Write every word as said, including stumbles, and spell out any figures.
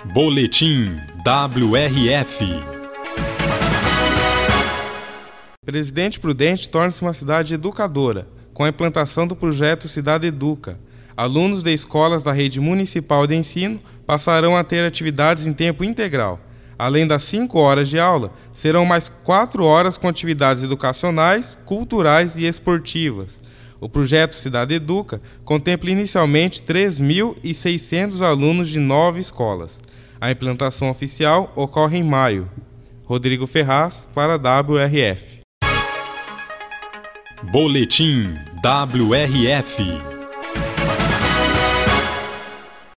Boletim W R F. Presidente Prudente torna-se uma cidade educadora, com a implantação do projeto Cidade Educa. Alunos de escolas da rede municipal de ensino passarão a ter atividades em tempo integral. Além das cinco horas de aula, serão mais quatro horas com atividades educacionais, culturais e esportivas. O projeto Cidade Educa contempla inicialmente três mil e seiscentos alunos de nove escolas. A implantação oficial ocorre em maio. Rodrigo Ferraz, para a W R F. Boletim W R F.